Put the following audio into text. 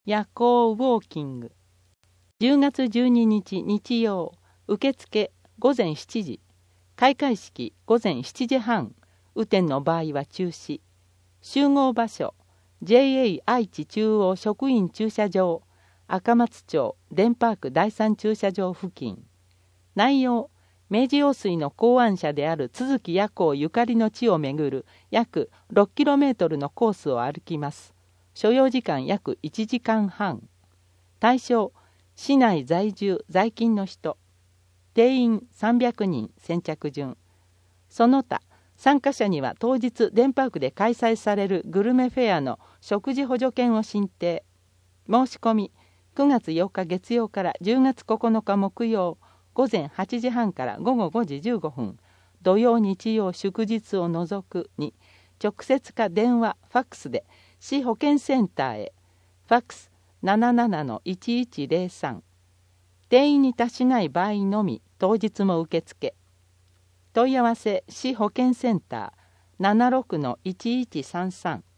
夜行ウォーキング。10月12日日曜、受付午前7時、開会式午前7時半、雨天の場合は中止。集合場所、JA 愛知中央職員駐車場、赤松町デンパーク第3駐車場付近。内容、明治用水の考案者である都築夜行ゆかりの地を巡る約 6km のコースを歩きます。所要時間約1時間半。対象、市内在住在勤の人。定員300人先着順。その他、参加者には当日デンパークで開催されるグルメフェアの食事補助券を申請。申し込み、9月8日月曜から10月9日木曜、午前8時半から午後5時15分、土曜日曜祝日を除くに、直接か電話、ファックスで市保健センターへ、ファックス 77-1103。定員に達しない場合のみ、当日も受付。問い合わせ市保健センター 76-1133。